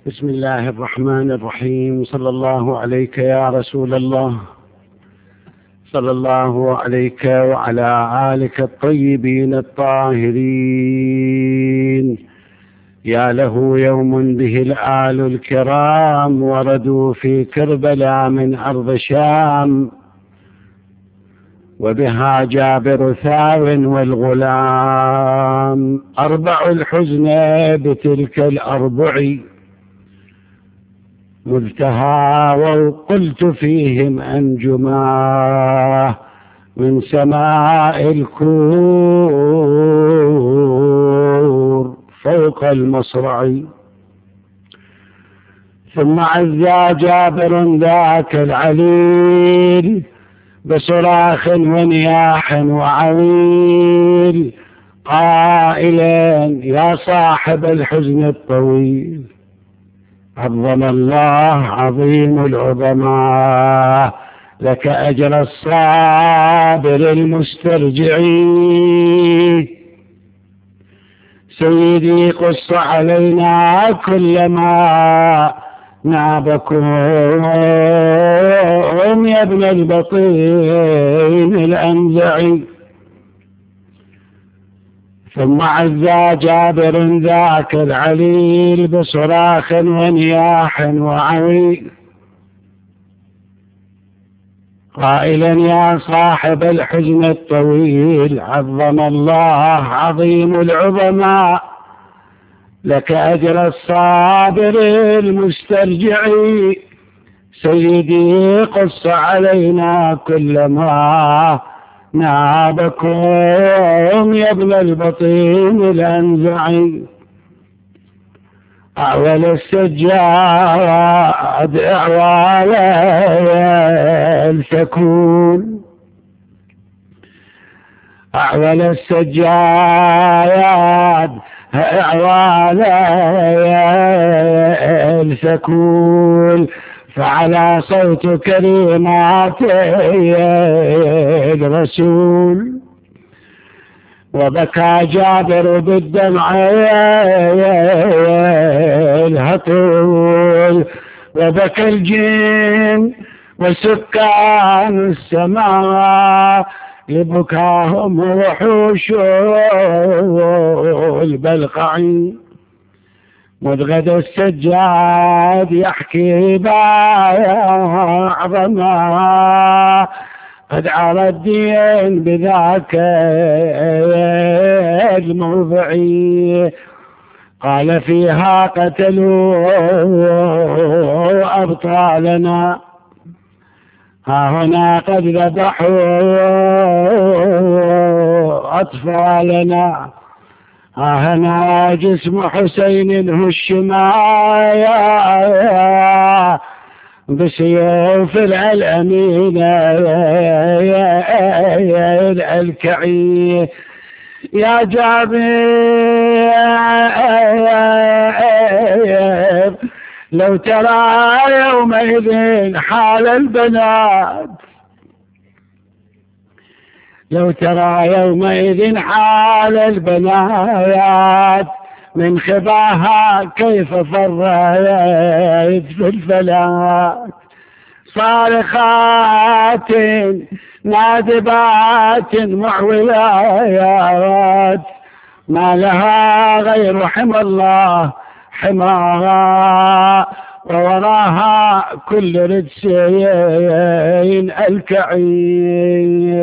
بسم الله الرحمن الرحيم. صلى الله عليك يا رسول الله، صلى الله عليك وعلى آلك الطيبين الطاهرين. يا له يوم به الآل الكرام وردوا في كربلاء من أرض الشام، وبها جابر ثار والغلام. أربع الحزن بتلك الأربع مذ تهاووا قلت فيهم أنجما من سماء الكور فوق المصرع. ثم عزى جابر ذاك العليل بصراخ ونياح وعويل قائلا يا صاحب الحزن الطويل، عظم الله عظيم العظماء لك أجر الصابر المسترجع. سيدي قص علينا كل ما نابكم يا ابن البطين الأنزع. ثم عزى جابر ذاك العليل بصراخ ونياح وعويل قائلا يا صاحب الحزن الطويل، عظم الله عظيم العظماء لك أجر الصابر المسترجع. سيدي قص علينا كل ما نابكم يا ابن البطين الأنزع. أعول السجاد أعوال السكون، أعول السجاد أعوال السكون فعلى صوت كلمات الرسول. وبكى جابر بالدمع الهطول، وبكى الجن وسكان السماء لبكاهم وحوش البلقعين. مذ غدا السجاد يحكي بعظما قد عرى الدين بذاك الموضع. قال فيها قتلوا أبطالنا، ها هنا قد ذبحوا أطفالنا، ها هنا جسم حسين هشما بسيوف الأمين الكعي. يا جابر لو ترى يومئذ حال البنات، لو ترى يومئذ حال البنات من خباها كيف فرت في الفلات. صارخات نادبات معولات ما لها غير حمى الله حماها، ووراها كل رجسين الكعين.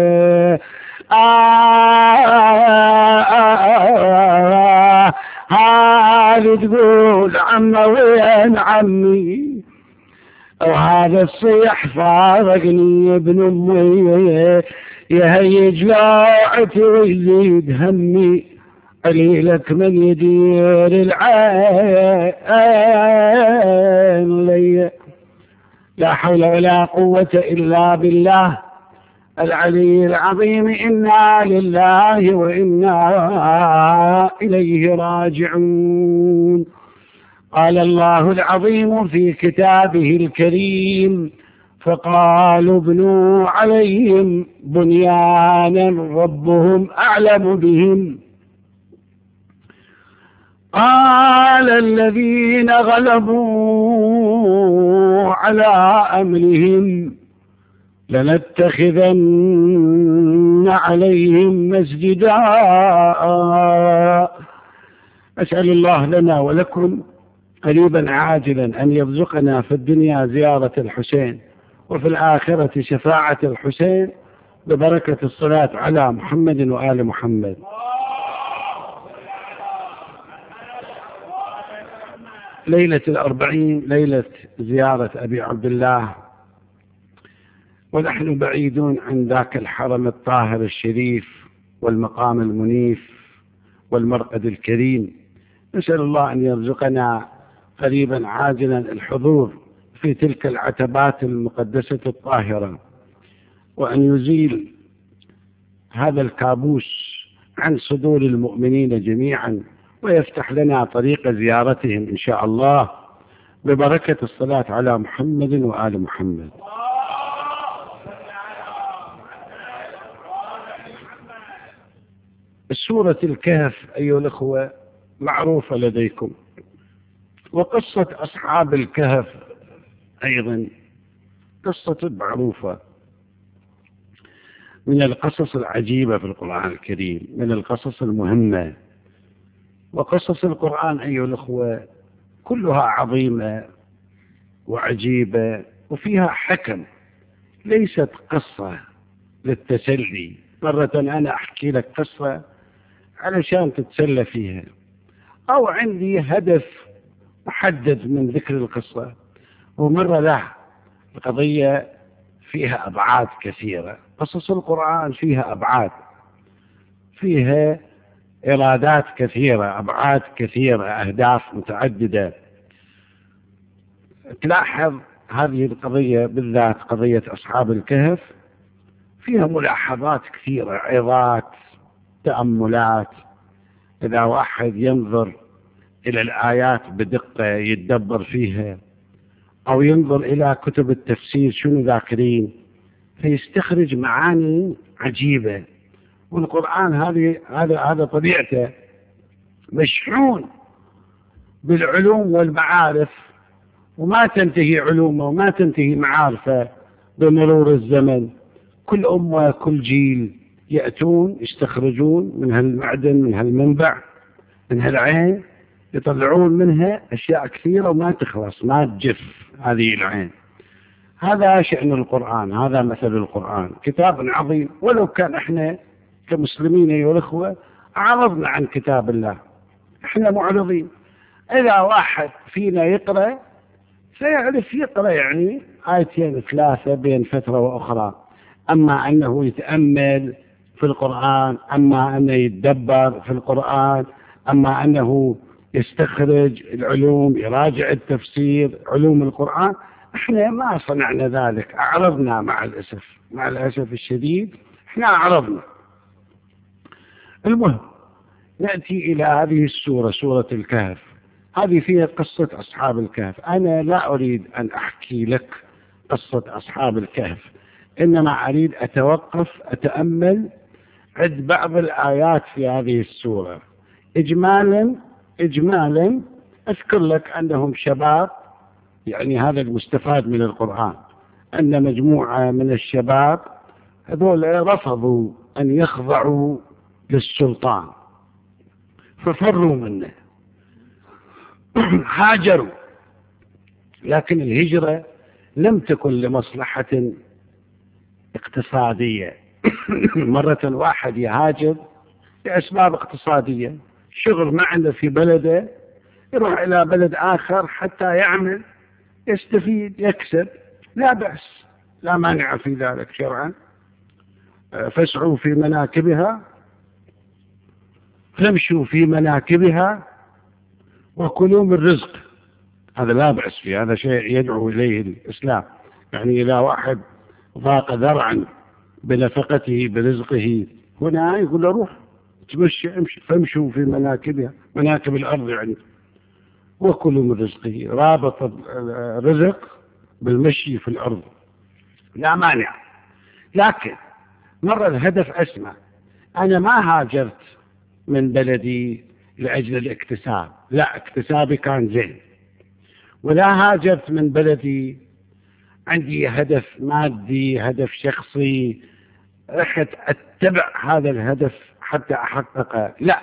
هذه تقول عمي وين عمي، وهذا الصيح فارقني ابن امي، يهيج لاعتي ويزيد همي، قليلك من يدير العين لي. لا حول ولا قوة إلا بالله العلي العظيم. إنا لله وإنا إليه راجعون. قال الله العظيم في كتابه الكريم فقالوا ابنوا عليهم بنيانا ربهم أعلم بهم قال الذين غلبوا على أمرهم لنتخذن عليهم مسجدا. أسأل الله لنا ولكم قريبا عاجلا أن يرزقنا في الدنيا زيارة الحسين، وفي الآخرة شفاعة الحسين، ببركة الصلاة على محمد وآل محمد. ليلة الأربعين ليلة زيارة أبي عبد الله، ونحن بعيدون عن ذاك الحرم الطاهر الشريف والمقام المنيف والمرقد الكريم. نسأل الله أن يرزقنا قريبا عاجلا الحضور في تلك العتبات المقدسة الطاهرة، وأن يزيل هذا الكابوس عن صدور المؤمنين جميعا، ويفتح لنا طريق زيارتهم إن شاء الله، ببركة الصلاة على محمد وآل محمد. سورة الكهف أيها الأخوة معروفة لديكم، وقصة أصحاب الكهف أيضا قصة معروفة، من القصص العجيبة في القرآن الكريم، من القصص المهمة. وقصص القرآن أيها الأخوة كلها عظيمة وعجيبة وفيها حكم، ليست قصة للتسلي. مرة أنا أحكي لك قصة علشان تتسلى فيها، أو عندي هدف محدد من ذكر القصة، ومرة لا، القضية فيها أبعاد كثيرة. قصص القرآن فيها أبعاد، فيها إرادات كثيرة، أبعاد كثيرة، أهداف متعددة. تلاحظ هذه القضية بالذات، قضية أصحاب الكهف، فيها ملاحظات كثيرة، عظات، تأملات. إذا واحد ينظر إلى الآيات بدقة يتدبر فيها، أو ينظر إلى كتب التفسير شنو ذاكرين، فيستخرج معاني عجيبة. والقرآن هذا طبيعته مشحون بالعلوم والمعارف، وما تنتهي علومه وما تنتهي معارفه بمرور الزمن. كل أمة كل جيل يأتون يستخرجون من هالمعدن، من هالمنبع، من هالعين، يطلعون منها أشياء كثيرة وما تخلص، ما تجف هذه العين. هذا شأن القرآن، هذا مثل القرآن، كتاب عظيم. ولو كان احنا كمسلمين أيها الأخوة عرضنا عن كتاب الله، احنا معرضين. إذا واحد فينا يقرأ سيعرف يقرأ يعني آيتين ثلاثة بين فترة وأخرى، أما أنه يتأمل في القرآن، أما أنه يتدبر في القرآن، أما أنه يستخرج العلوم، يراجع التفسير، علوم القرآن، احنا ما صنعنا ذلك، أعرضنا مع الأسف الشديد، احنا أعرضنا. المهم نأتي إلى هذه السورة، سورة الكهف. هذه فيها قصة أصحاب الكهف. أنا لا أريد أن أحكي لك قصة أصحاب الكهف، إنما أريد أتوقف أتأمل عند بعض الآيات في هذه السورة. إجمالا أذكر لك أنهم شباب، يعني هذا المستفاد من القرآن، أن مجموعة من الشباب هذول رفضوا أن يخضعوا للسلطان ففروا منه، هاجروا. لكن الهجرة لم تكن لمصلحة اقتصادية. مرة واحد يهاجر لأسباب اقتصادية، شغل ما عنده في بلده، يروح إلى بلد آخر حتى يعمل، يستفيد، يكسب، لا بأس، لا مانع في ذلك شرعا. فاسعوا في مناكبها، فامشوا في مناكبها، وكلوا من رزق. هذا لا بأس فيه، هذا شيء يدعو إليه الإسلام. يعني إذا واحد ضاق ذرعا بنفقته برزقه هنا، يقول له روح تمشي، امشي، فامشوا في مناكبها، مناكب الأرض يعني، وكلوا من رزقه. رابط الرزق بالمشي في الأرض، لا مانع. لكن مرة الهدف أسمى. أنا ما هاجرت من بلدي لأجل الاكتساب، لا، اكتسابي كان زين، ولا هاجرت من بلدي عندي هدف مادي، هدف شخصي، رحت أتبع هذا الهدف حتى أحققه، لا،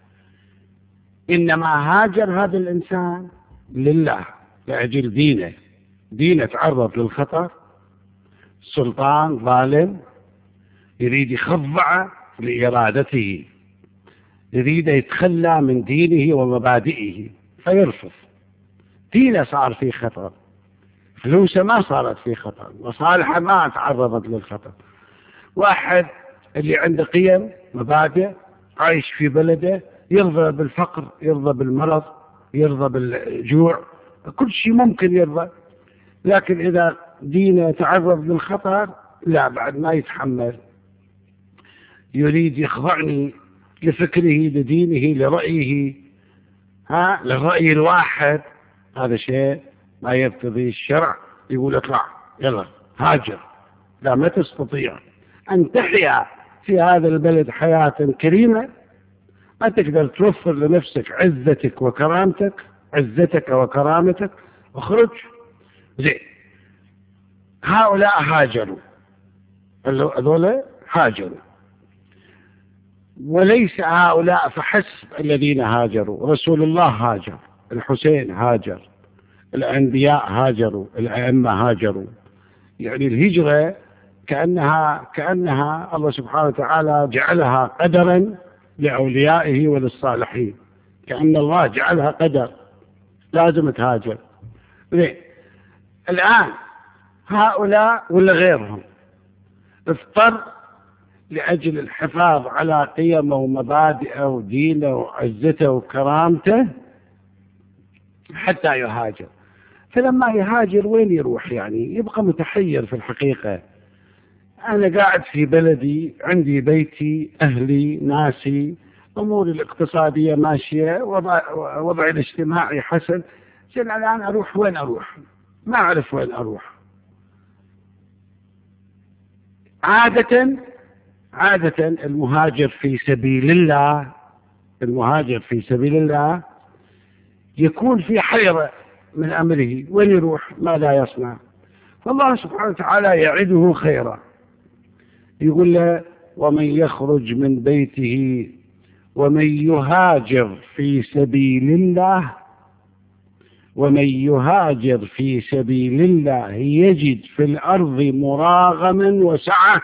إنما هاجر هذا الإنسان لله، لأجل دينه. دينه تعرض للخطر، سلطان ظالم يريد يخضع لإرادته، يريد يتخلى من دينه ومبادئه فيرفض. دينه صار في خطر، فلوسه ما صارت في خطر، مصالحه ما تعرضت للخطر. واحد اللي عنده قيم مبادئ عايش في بلده، يرضى بالفقر، يرضى بالمرض، يرضى بالجوع، كل شيء ممكن يرضى، لكن إذا دينه تعرض للخطر لا، بعد ما يتحمل، يريد يخضعني لفكره، لدينه، لرأيه، للرأي الواحد. هذا شيء ما يرتضي الشرع، يقول اطلع يلا هاجر. لا، ما تستطيع أن تحيا في هذا البلد حياة كريمة، ما تقدر توفر لنفسك عزتك وكرامتك، عزتك وكرامتك، اخرج. زين، هؤلاء هاجروا، هذول هاجروا، وليس هؤلاء فحسب الذين هاجروا، رسول الله هاجر، الحسين هاجر، الأنبياء هاجروا، الأئمة هاجروا. يعني الهجرة كأنها الله سبحانه وتعالى جعلها قدرا لأوليائه وللصالحين، كأن الله جعلها قدر، لازم تهاجر. الآن هؤلاء ولا غيرهم اضطر لأجل الحفاظ على قيمه ومبادئه ودينه وعزته وكرامته حتى يهاجر. فلما يهاجر وين يروح؟ يعني يبقى متحير في الحقيقة. أنا قاعد في بلدي، عندي بيتي، أهلي، ناسي، أموري الاقتصادية ماشية، وضعي الاجتماعي حسن، زين الآن أروح وين؟ أروح ما أعرف وين أروح. عادة المهاجر في سبيل الله، المهاجر في سبيل الله يكون في حيرة من أمره، وين يروح؟ ماذا يصنع؟ فالله سبحانه وتعالى يعده خيرا، يقول له ومن يخرج من بيته ومن يهاجر في سبيل الله، ومن يهاجر في سبيل الله يجد في الأرض مراغما وسعة.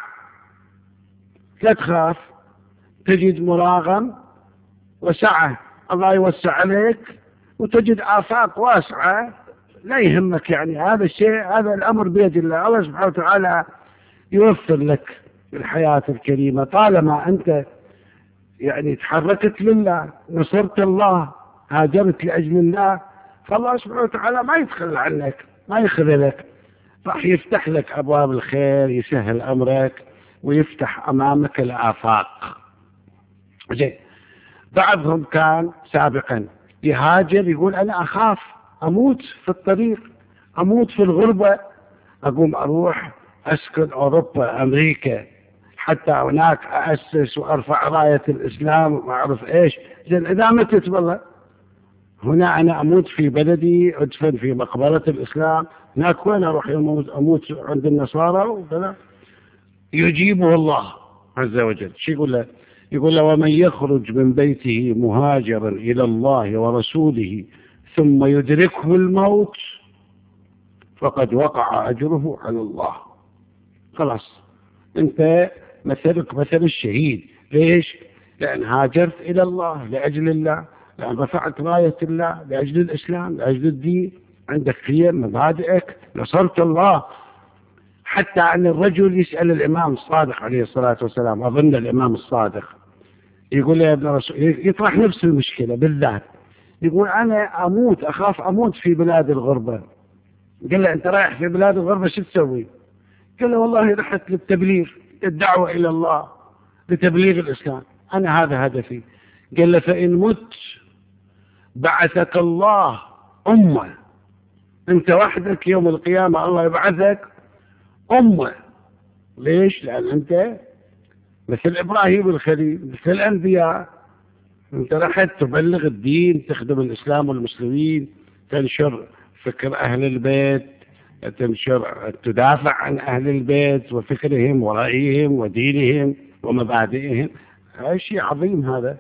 لا تخاف، تجد مراغم وسعة، الله يوسع عليك وتجد آفاق واسعة، لا يهمك. يعني هذا الشيء، هذا الأمر بيد الله، الله سبحانه وتعالى يوفر لك الحياة الكريمة طالما أنت يعني تحركت لله، نصرت الله، هاجرت لأجل الله، فالله سبحانه وتعالى ما يتخلى عنك، ما يخذلك، راح يفتح لك أبواب الخير، يسهل أمرك ويفتح أمامك الآفاق. زين، بعضهم كان سابقا يهاجر، يقول أنا أخاف أموت في الطريق، أموت في الغربة، أقوم أروح أسكن أوروبا، أمريكا، حتى هناك أأسس وأرفع راية الإسلام وما أعرف إيش. زين، إذا متت والله هنا أنا أموت في بلدي، أدفن في مقبرة الإسلام، هناك وين أروح أموت عند النصارى وكذا؟ يجيبه الله عز وجل. شو يقول له؟ يقول له ومن يخرج من بيته مهاجرا إلى الله ورسوله ثم يدركه الموت فقد وقع أجره على الله. خلاص، أنت مثلك مثل الشهيد. ليش؟ لأن هاجرت إلى الله لأجل الله، لأن رفعت راية الله لأجل الإسلام، لأجل الدين، عندك قيم، مبادئك، نصرت الله. حتى أن الرجل يسأل الإمام الصادق عليه الصلاة والسلام، أظن الإمام الصادق، يقول له يا ابن رسول، يطرح نفس المشكلة بالذات، يقول أنا أموت، أخاف أموت في بلاد الغربة. قال له أنت رايح في بلاد الغربة شو تسوي؟ قال له والله رحت للتبليغ، الدعوة إلى الله، لتبليغ الإسلام، أنا هذا هدفي. قال له فإن مت بعثك الله أمة، أنت وحدك يوم القيامة الله يبعثك أمة. ليش؟ لأن أنت مثل إبراهيم الخليل، مثل الأنبياء، أنت رحت تبلغ الدين، تخدم الإسلام والمسلمين، تنشر فكر أهل البيت، تدافع عن أهل البيت وفكرهم ورأيهم ودينهم ومبادئهم. هذا شيء عظيم هذا.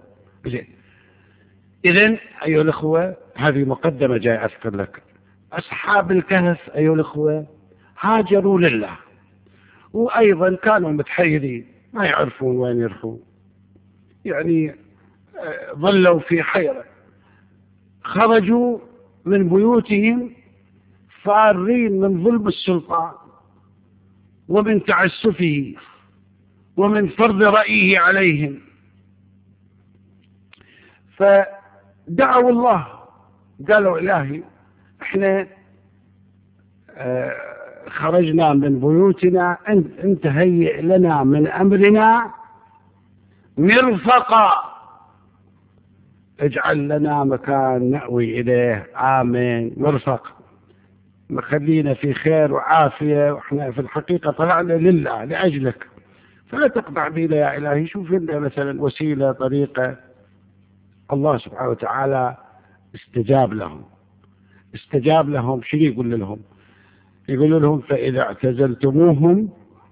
إذن أيها الأخوة، هذه مقدمة جاي أذكر لك. أصحاب الكهف أيها الأخوة هاجروا لله، وأيضا كانوا متحيرين ما يعرفون وين يروحون، يعني ظلوا في حيرة. خرجوا من بيوتهم فارين من ظلم السلطان ومن تعسفه ومن فرض رأيه عليهم، فدعوا الله، قالوا إلهي احنا خرجنا من بيوتنا، انت هيئ لنا من أمرنا مرفقا، اجعل لنا مكان نأوي إليه آمين مرفق، مخلينا في خير وعافية، وإحنا في الحقيقة طلعنا لله لأجلك، فلا تقطع بينا يا إلهي. شوف لنا مثلا وسيلة طريقة. الله سبحانه وتعالى استجاب لهم. شنو يقول لهم؟ يقول لهم فإذا اعتزلتموهم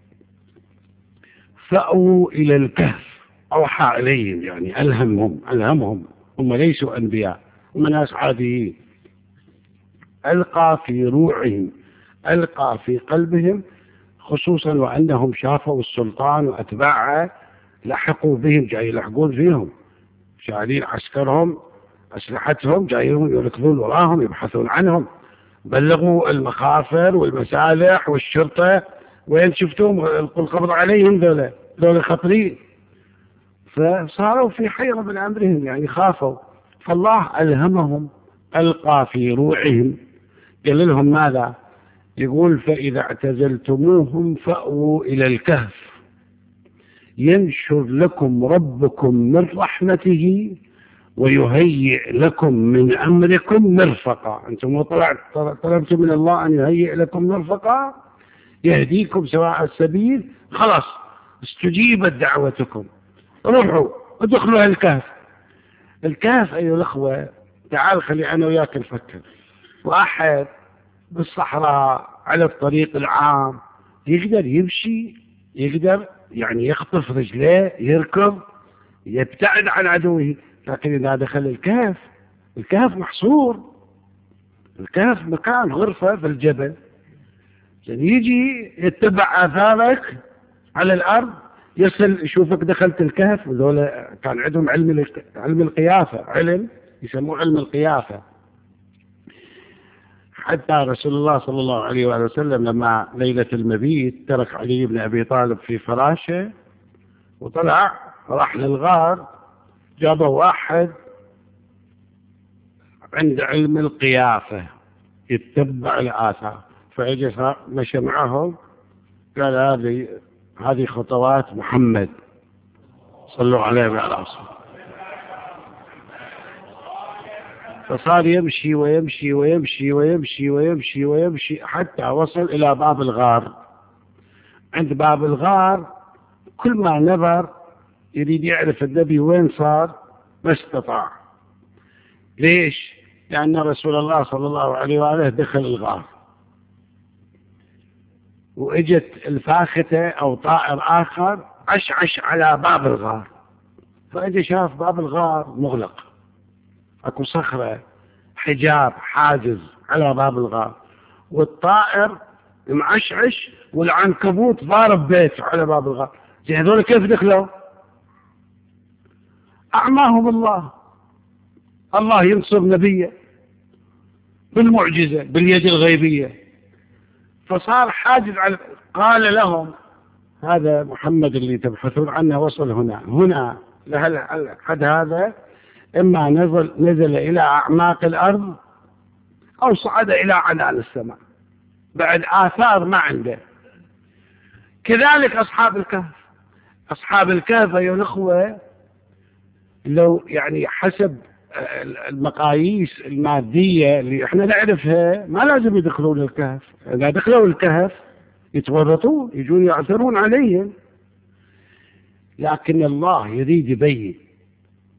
فأووا إلى الكهف. أوحى إليهم، يعني ألهمهم. هم ليسوا أنبياء، هم ناس عاديين. ألقى في روعهم، ألقى في قلبهم، خصوصا وأنهم شافوا السلطان وأتباعه لحقوا بهم، جاي يلحقون فيهم، شايلين عسكرهم أسلحتهم، جايين يركضون وراهم يبحثون عنهم، بلغوا المخافر والمسالح والشرطة، وين شفتهم القبض عليهم ذولا خطرين. فصاروا في حيرة من أمرهم، يعني خافوا. فالله ألهمهم، ألقى في روعهم، قال لهم ماذا؟ يقول فإذا اعتزلتموهم فأووا إلى الكهف ينشر لكم ربكم من رحمته ويهيئ لكم من أمركم مرفقا. أنتم طلبتم من الله أن يهيئ لكم مرفقا، يهديكم سواء السبيل، خلاص استجيبت دعوتكم، روحوا ادخلوا الكهف. الكهف أيها الأخوة، تعال خلي أنا وياك نفكر. واحد بالصحراء على الطريق العام يقدر يمشي، يقدر يعني يخطف رجليه، يركض، يبتعد عن عدوه. لكن إذا دخل الكهف محصور، الكهف مكان غرفة في الجبل، يعني يجي يتبع آثارك على الأرض، يصل يشوفك دخلت الكهف. وذولا كان عندهم علم القيافة، علم يسموه علم القيافة. حتى رسول الله صلى الله عليه وآله وسلم لما ليلة المبيت ترك علي بن أبي طالب في فراشه وطلع راح للغار، جابه واحد عند علم القيافة يتبع الآثار، فاجى مشى معهم، قال هذه خطوات محمد، صلوا عليه وعلى رسوله. فصار يمشي ويمشي ويمشي ويمشي ويمشي ويمشي حتى وصل إلى باب الغار. عند باب الغار كل ما نظر يريد يعرف النبي وين صار، ما استطاع. ليش؟ لأن رسول الله صلى الله عليه وآله دخل الغار، وإجت الفاختة أو طائر آخر عشعش على باب الغار، فإجا شاف باب الغار مغلق، اكو صخرة حجاب حاجز على باب الغار، والطائر معشعش والعنكبوت ضارب بيت على باب الغار. زين هذول كيف دخلوا؟ أعماهم الله ينصر نبيه بالمعجزة باليد الغيبية. فصار حاجز على، قال لهم هذا محمد اللي تبحثون عنه وصل هنا لحد هذا، إما نزل إلى أعماق الأرض أو صعد إلى عنان السماء، بعد آثار ما عنده. كذلك أصحاب الكهف أيها الأخوة، لو يعني حسب المقاييس المادية اللي احنا نعرفها ما لازم يدخلون الكهف. إذا دخلوا الكهف يتورطون، يجون يعثرون عليهم. لكن الله يريد يبين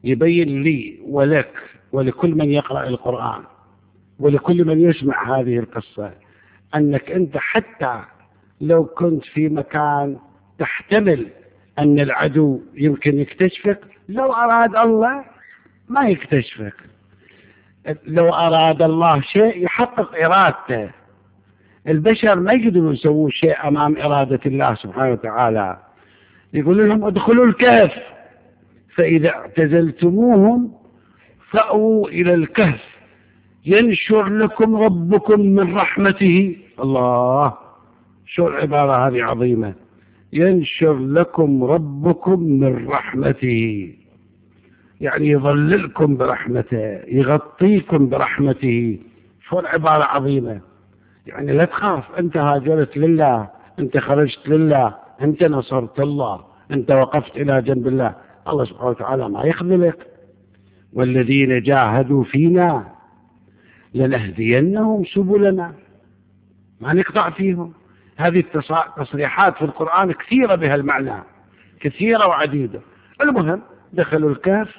يبين لي ولك ولكل من يقرأ القرآن ولكل من يسمع هذه القصة أنك أنت حتى لو كنت في مكان تحتمل أن العدو يمكن يكتشفك، لو أراد الله ما يكتشفك. لو أراد الله شيء يحقق إرادته. البشر ما يقدروا يسووا شيء أمام إرادة الله سبحانه وتعالى. يقول لهم ادخلوا الكهف فإذا اعتزلتموهم فأووا إلى الكهف ينشر لكم ربكم من رحمته. الله، شو العبارة هذه عظيمة، ينشر لكم ربكم من رحمته، يعني يظللكم برحمته، يغطيكم برحمته. شو العبارة عظيمة، يعني لا تخاف، أنت هاجرت لله، أنت خرجت لله، أنت نصرت الله، أنت وقفت إلى جنب الله، الله سبحانه وتعالى ما يخذلك. والذين جاهدوا فينا لنهدينهم سبلنا، ما نقطع فيهم. هذه التصريحات في القرآن كثيرة بها المعنى، كثيرة وعديدة. المهم دخلوا الكهف،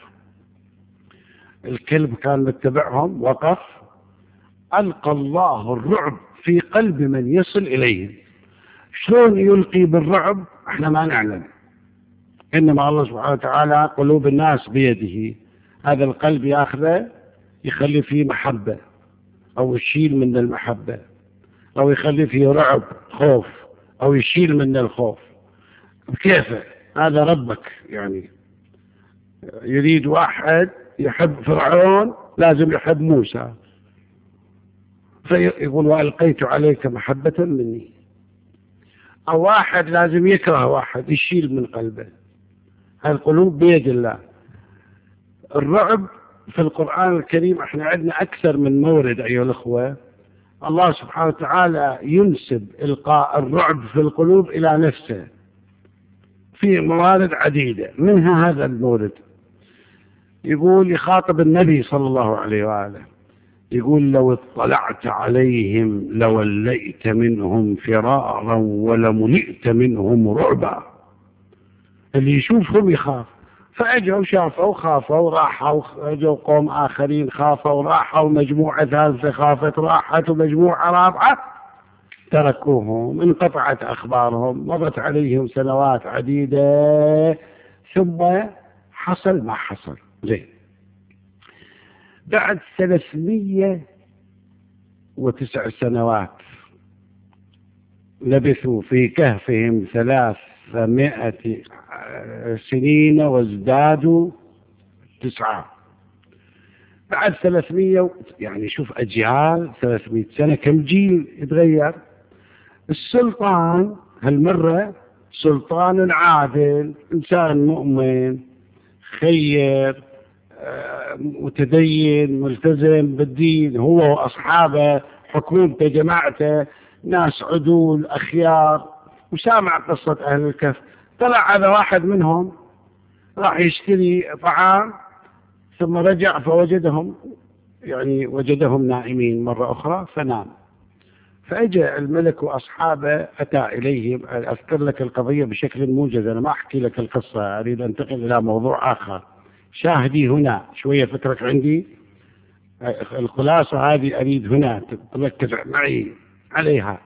الكلب كان متبعهم، وقف، ألقى الله الرعب في قلب من يصل إليهم. شلون يلقي بالرعب احنا ما نعلم، إنما الله سبحانه وتعالى قلوب الناس بيده. هذا القلب ياخذه يخلي فيه محبة أو يشيل من المحبة، أو يخلي فيه رعب خوف أو يشيل من الخوف. كيف هذا ربك؟ يعني يريد واحد يحب فرعون لازم يحب موسى، فيقول وألقيت عليك محبة مني. أو واحد لازم يكره واحد يشيل من قلبه. القلوب بيد الله. الرعب في القرآن الكريم احنا عندنا أكثر من مورد أيها الأخوة. الله سبحانه وتعالى ينسب إلقاء الرعب في القلوب إلى نفسه في موارد عديدة، منها هذا المورد. يقول يخاطب النبي صلى الله عليه وآله، يقول لو اطلعت عليهم لوليت منهم فرارا ولملئت منهم رعبا. اللي يشوفهم يخاف. فأجوا شافوا خافوا راحوا، أجوا قوم آخرين خافوا راحوا، مجموعة ثالثة خافت راحت، ومجموعة رابعة تركوهم، انقطعت أخبارهم، مضت عليهم سنوات عديدة، ثم حصل ما حصل. زين، بعد 309 سنوات لبثوا في كهفهم 300 سنين وازدادوا 9. بعد 300 يعني شوف أجيال، 300 سنة كم جيل يتغير. السلطان هالمرة سلطان عادل، إنسان مؤمن خير متدين ملتزم بالدين، هو وأصحابه، حكومته جماعته، ناس عدول أخيار، وسامع قصة أهل الكهف. طلع هذا واحد منهم راح يشتري طعام، ثم رجع فوجدهم يعني وجدهم نائمين مرة أخرى فنام. فأجى الملك وأصحابه أتى إليهم. أذكر لك القضية بشكل موجز، أنا ما أحكي لك القصة، أريد أن أنتقل إلى موضوع آخر. شاهدي هنا شوية فترك عندي، الخلاصة هذه أريد هنا تركز معي عليها.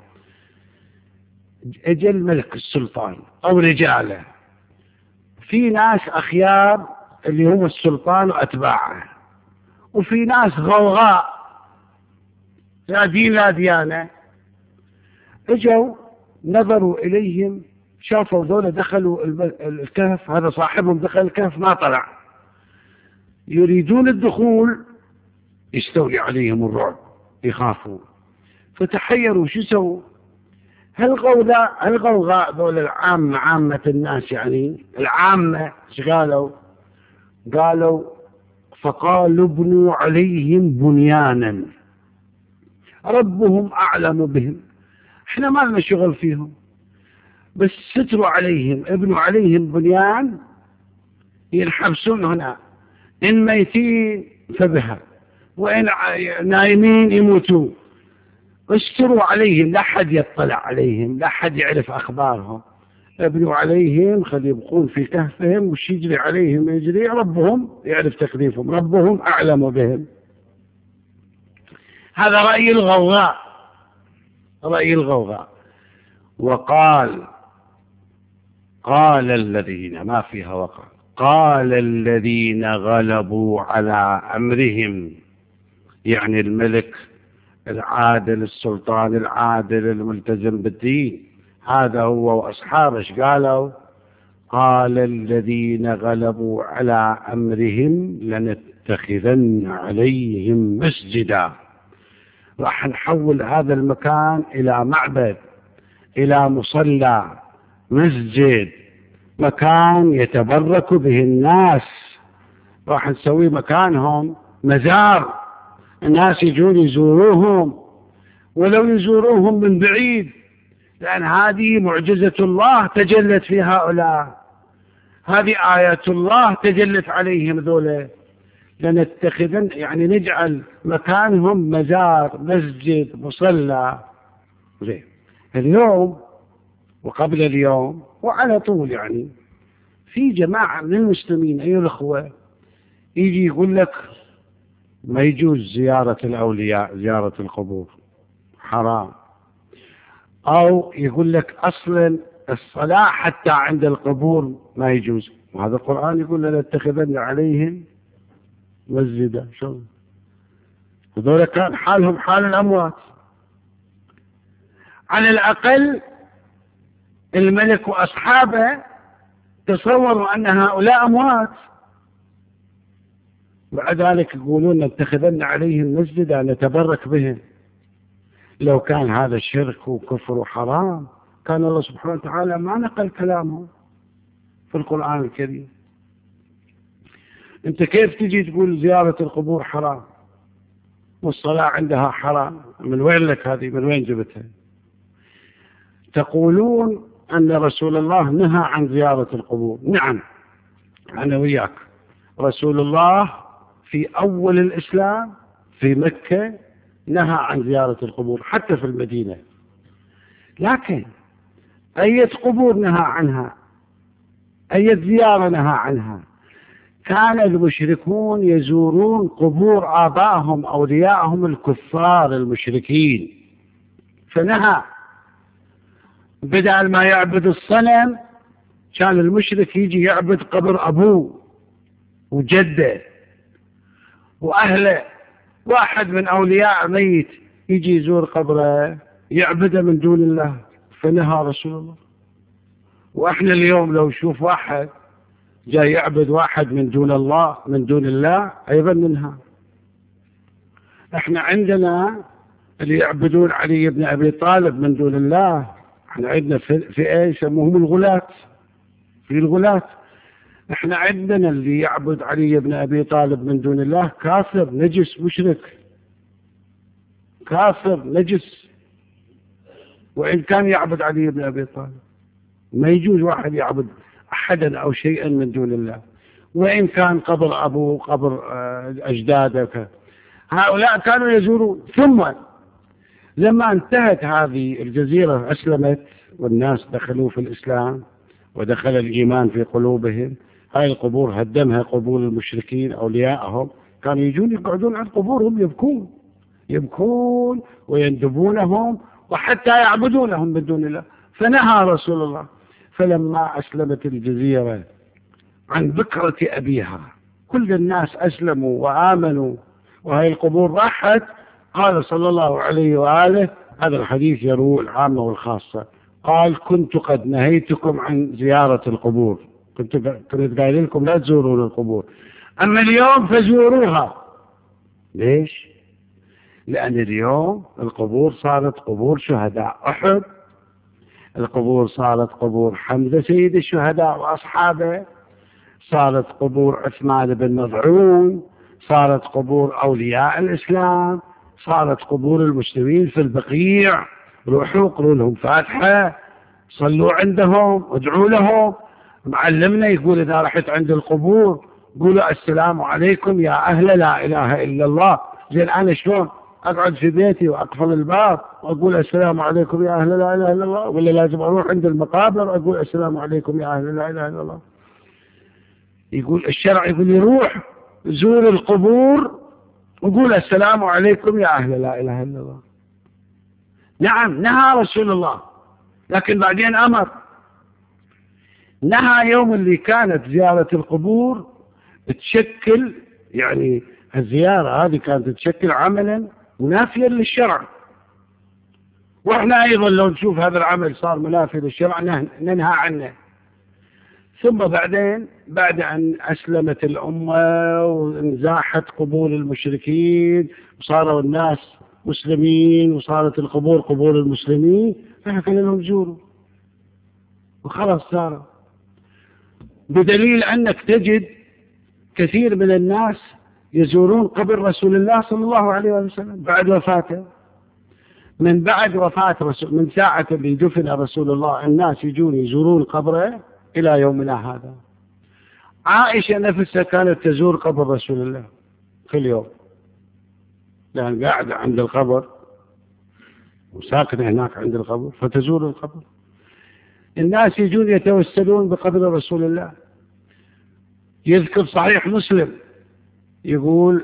أجى الملك السلطان أو رجاله، في ناس أخيار اللي هم السلطان وأتباعه، وفي ناس غوغاء لا دين لا ديانة. اجوا نظروا إليهم، شافوا دولة دخلوا الكهف، هذا صاحبهم دخل الكهف ما طلع، يريدون الدخول، يستولي عليهم الرعب، يخافوا، فتحيروا شو سووا. هالغوغاء دول العامة، عامة الناس يعني العامة، قالوا فقالوا ابنوا عليهم بنيانا ربهم أعلم بهم، احنا ما لنا شغل فيهم، بس ستروا عليهم، ابنوا عليهم بنيان ينحبسون هنا، إن ميتين فبها وإن نايمين يموتون، استروا عليهم، لا حد يطلع عليهم، لا حد يعرف أخبارهم، ابنوا عليهم، خل يبقون في كهفهم، وش يجري عليهم يجري، ربهم يعرف تكليفهم، ربهم أعلم بهم. هذا رأي الغوغاء، رأي الغوغاء. قال الذين، ما فيها وقع، قال الذين غلبوا على أمرهم، يعني الملك العادل، السلطان العادل الملتزم بالدين، هذا هو وأصحابه ايش قالوا؟ قال الذين غلبوا على أمرهم لنتخذن عليهم مسجدا، راح نحول هذا المكان إلى معبد، إلى مصلى، مسجد، مكان يتبرك به الناس، راح نسوي مكانهم مزار، الناس يجون يزوروهم، ولو يزوروهم من بعيد، لأن هذه معجزة الله تجلت في هؤلاء، هذه آيات الله تجلت عليهم ذولا. لنتخذن يعني نجعل مكانهم مزار، مسجد، مصلى. زين، اليوم وقبل اليوم وعلى طول يعني في جماعة من المسلمين أيها الأخوة يجي يقول لك ما يجوز زيارة الأولياء، زيارة القبور حرام، أو يقول لك أصلا الصلاة حتى عند القبور ما يجوز، وهذا القرآن يقول لنتخذن عليهم مسجدا. شو هذول كان حالهم حال الأموات، على الأقل الملك وأصحابه تصوروا أن هؤلاء أموات، بعد ذلك يقولون نتخذن عليهم مسجدا نتبرك بهم. لو كان هذا الشرك وكفر وحرام كان الله سبحانه وتعالى ما نقل كلامه في القرآن الكريم. انت كيف تجي تقول زيارة القبور حرام والصلاة عندها حرام؟ من وين لك هذه؟ من وين جبتها؟ تقولون أن رسول الله نهى عن زيارة القبور. نعم، أنا وياك، رسول الله في أول الإسلام في مكة نهى عن زيارة القبور حتى في المدينة، لكن أي قبور نهى عنها؟ أي زيارة نهى عنها؟ كان المشركون يزورون قبور آبائهم أوليائهم الكفار المشركين، فنهى. بدل ما يعبد الصنم كان المشرك يجي يعبد قبر أبوه وجده وأهله، واحد من أولياء ميت يجي يزور قبره يعبده من دون الله، فنهى رسول الله. وإحنا اليوم لو نشوف واحد جاي يعبد واحد من دون الله أيضا ننهى. إحنا عندنا اللي يعبدون علي بن أبي طالب من دون الله، إحنا عندنا في إيه يسموهم الغلاة، في الغلاة. إحنا عندنا اللي يعبد علي بن أبي طالب من دون الله كافر نجس مشرك، كافر نجس، وإن كان يعبد علي بن أبي طالب. ما يجوز واحد يعبد أحدا أو شيئا من دون الله، وإن كان قبر أبوه قبر أجداده. هؤلاء كانوا يزورون. ثم لما انتهت هذه الجزيرة أسلمت والناس دخلوا في الإسلام ودخل الإيمان في قلوبهم، هاي القبور هدمها قبور المشركين أولياءهم، كانوا يجون يقعدون عند قبورهم يبكون ويندبونهم وحتى يعبدونهم من دون الله، فنهى رسول الله. فلما أسلمت الجزيرة عن بكرة أبيها كل الناس أسلموا وآمنوا وهي القبور راحت، قال صلى الله عليه وآله، هذا الحديث يروي العامة والخاصة، قال كنت قد نهيتكم عن زيارة القبور، كنت قايل لكم لا تزورون القبور، أما اليوم فزوروها. ليش؟ لأن اليوم القبور صارت قبور شهداء أحد، القبور صارت قبور حمزة سيد الشهداء وأصحابه، صارت قبور عثمان بن مظعون، صارت قبور أولياء الإسلام، صارت قبور المسلمين في البقيع، روحوا اقروا لهم فاتحة، صلوا عندهم، ادعوا لهم. معلمنا يقول إذا رحت عند القبور قولوا السلام عليكم يا أهل لا إله إلا الله. زين أنا شلون أقعد في بيتي وأقفل الباب وأقول السلام عليكم يا أهل لا إله إلا الله، ولا لازم أروح عند المقابر وأقول السلام عليكم يا أهل لا إله إلا الله؟ يقول الشرع يقول يروح زور القبور وقول السلام عليكم يا أهل لا إله إلا الله. نعم نهى رسول الله، لكن بعدين أمر. نهى يوم اللي كانت زيارة القبور تشكل، يعني الزيارة هذه كانت تشكل عملا منافيا للشرع، وإحنا أيضا لو نشوف هذا العمل صار منافي للشرع ننهى عنه. ثم بعدين بعد أن أسلمت الأمة وانزاحت قبور المشركين وصاروا الناس مسلمين وصارت القبور قبور المسلمين، فقال لهم زوروا وخلاص صاروا. بدليل أنك تجد كثير من الناس يزورون قبر رسول الله صلى الله عليه وسلم بعد وفاته. من بعد وفاة رسول، من ساعة اللي دفن رسول الله الناس يجون يزورون قبره إلى يومنا هذا. عائشة نفسها كانت تزور قبر رسول الله كل يوم، لأن قاعدة عند القبر وساكنة هناك عند القبر فتزور القبر. الناس يجون يتوسلون بقبر رسول الله. يذكر صحيح مسلم يقول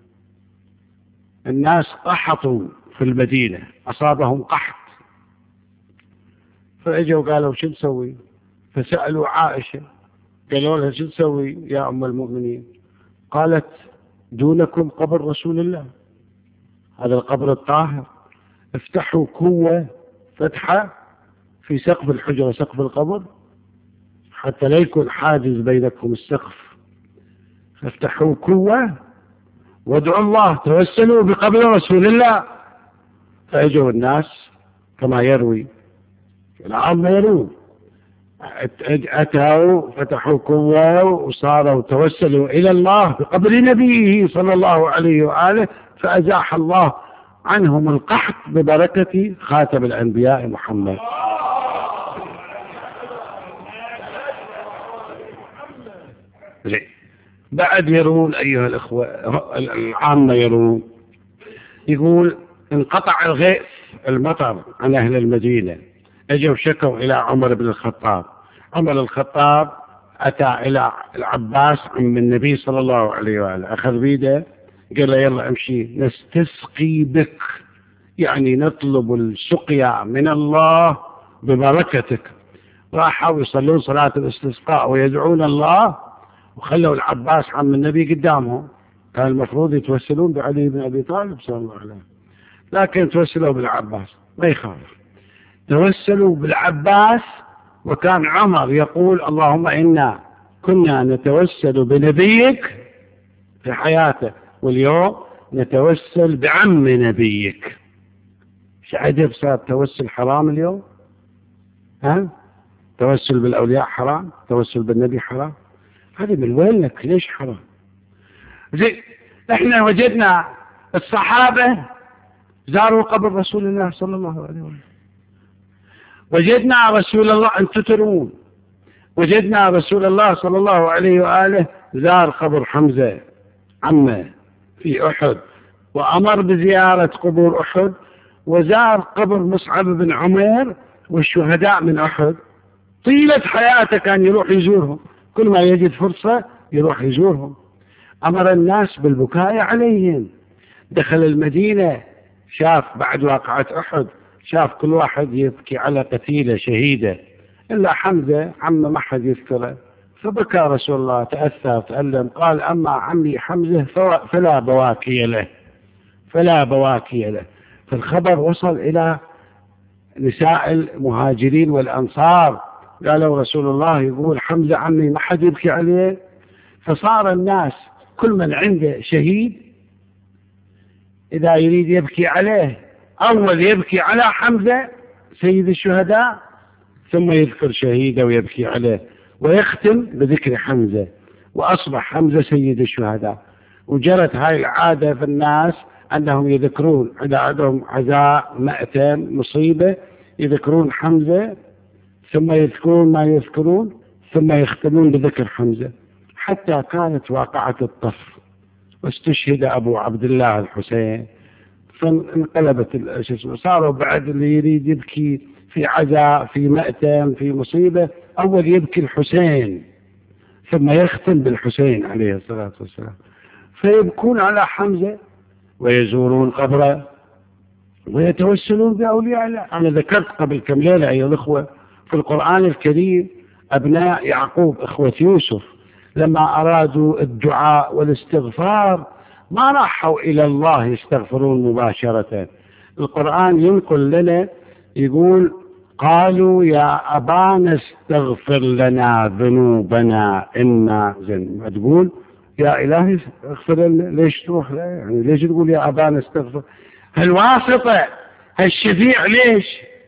الناس قحطوا في المدينة، أصابهم قحط، فأجوا قالوا شو نسوي؟ فسألوا عائشة قالوا لها شو نسوي يا أم المؤمنين؟ قالت دونكم قبر رسول الله، هذا القبر الطاهر، افتحوا كوة فتحة في سقف الحجرة، سقف القبر، حتى لا يكون حاجز بينكم السقف، فافتحوا كوة وادعوا الله، توسلوا بقبر رسول الله. فأجوا الناس كما يروي العام يروي، أتوا فتحوا كوة وصاروا توسلوا إلى الله بقبر نبيه صلى الله عليه وآله، فأزاح الله عنهم القحط ببركة خاتم الأنبياء محمد. بعد يرون أيها الأخوة العامة يرون، يقول انقطع الغيث المطر عن أهل المدينة، أجوا شكوا إلى عمر بن الخطاب. عمر الخطاب أتى إلى العباس عم النبي صلى الله عليه وآله، أخذ بيده قال له يلا امشي نستسقي بك، يعني نطلب السقيا من الله ببركتك. راحوا يصلون صلاة الاستسقاء ويدعون الله، وخلوا العباس عم النبي قدامهم. كان المفروض يتوسلون بعلي بن أبي طالب صلى الله عليه وسلم، لكن توسلوا بالعباس ما يخاف، توسلوا بالعباس. وكان عمر يقول اللهم إنا كنا نتوسل بنبيك في حياته، واليوم نتوسل بعم نبيك. عجب صار توسل حرام اليوم؟ ها؟ توسل بالأولياء حرام، توسل بالنبي حرام. هذه من وين لك؟ ليش حرام؟ زي احنا وجدنا الصحابة زاروا قبر رسول الله صلى الله عليه وسلم، وجدنا رسول الله، أنتم ترون، وجدنا رسول الله صلى الله عليه وآله زار قبر حمزة عمه في أحد، وأمر بزيارة قبور أحد، وزار قبر مصعب بن عمير والشهداء من أحد. طيلة حياته كان يروح يزورهم، كل ما يجد فرصة يروح يزورهم. أمر الناس بالبكاء عليهم. دخل المدينة شاف بعد واقعة أحد، شاف كل واحد يبكي على قتيلة شهيدة إلا حمزة عمه ما حد يذكره، فبكى رسول الله، تأثر تألم، قال أما عمي حمزة فلا بواكي له، فلا بواكي له. فالخبر وصل إلى نساء المهاجرين والأنصار، قالوا رسول الله يقول حمزة عمي ما حد يبكي عليه. فصار الناس كل من عنده شهيد إذا يريد يبكي عليه أول يبكي على حمزة سيد الشهداء، ثم يذكر شهيده ويبكي عليه، ويختم بذكر حمزة، وأصبح حمزة سيد الشهداء. وجرت هاي العادة في الناس أنهم يذكرون إذا عندهم عزاء مأتم مصيبة يذكرون حمزة، ثم يذكرون ما يذكرون، ثم يختمون بذكر حمزة، حتى كانت واقعة الطف واستشهد أبو عبد الله الحسين. فانقلبت صاروا بعد اللي يريد يبكي في عزاء، في مأتم، في مصيبة، أول يبكي الحسين ثم يختم بالحسين عليه الصلاة والسلام، فيبكون على حمزة ويزورون قبره ويتوسلون بأولياء الله. أنا ذكرت قبل كم ليلة أيها الأخوة في القرآن الكريم أبناء يعقوب إخوة يوسف لما أرادوا الدعاء والاستغفار ما راحوا إلى الله يستغفرون مباشرة. القرآن ينقل لنا يقول قالوا يا أبانا استغفر لنا ذنوبنا إنا ما تقول يا إلهي اغفر لنا، ليش تروح يعني ليش تقول يا أبانا استغفر؟ هالواسطة هالشفيع ليش؟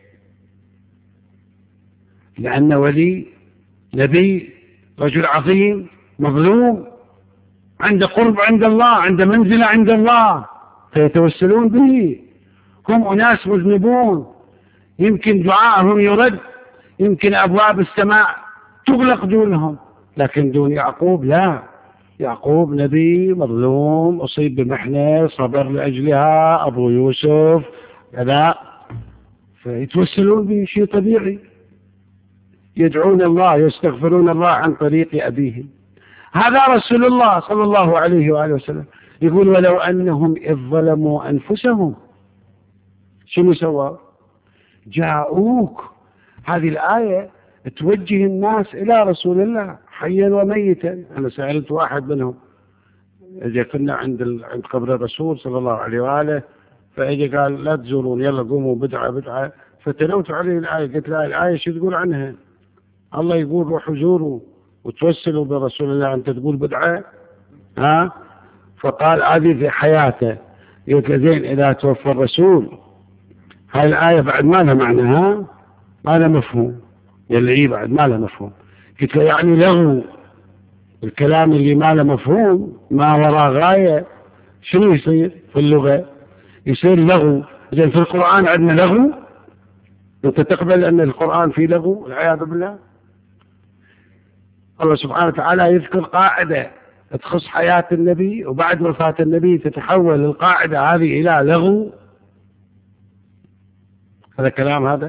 لأنه ولي نبي رجل عظيم مظلوم عنده قرب عند الله، عنده منزلة عند الله، فيتوسلون به. هم أناس مذنبون، يمكن دعائهم يرد، يمكن أبواب السماء تغلق دونهم، لكن دون يعقوب لا. يعقوب نبي مظلوم أصيب بمحنة صبر لأجلها، أبو يوسف كذا، فيتوسلون به، شيء طبيعي. يدعون الله يستغفرون الله عن طريق أبيهم. هذا رسول الله صلى الله عليه وآله وسلم يقول ولو أنهم إذ ظلموا أنفسهم شنو سووا؟ جاءوك. هذه الآية توجه الناس إلى رسول الله حيا وميتا. أنا سألت واحد منهم، إذا كنا عند قبر الرسول صلى الله عليه وآله، فإجا قال لا تزورون، يلا قوموا بدعة بدعة. فتلوت عليه الآية، قلت له الآية شو تقول عنها؟ الله يقول روحوا زوروا وتوسلوا برسول الله، أنت تقول بدعة؟ ها؟ فقال هذه في حياته. قلت له زين إذا توفى الرسول هاي الآية بعد ما لها معنى، ها؟ ما لها مفهوم، يلعي بعد ما لها مفهوم. قلت له يعني لغو، الكلام اللي ما له مفهوم ما وراء غاية شنو يصير في اللغة؟ يصير لغو. زين في القرآن عندنا لغو؟ أنت تقبل أن القرآن فيه لغو والعياذ بالله؟ الله سبحانه وتعالى يذكر قاعدة تخص حياة النبي وبعد وفاة النبي تتحول القاعدة هذه إلى لغو. هذا كلام هذا؟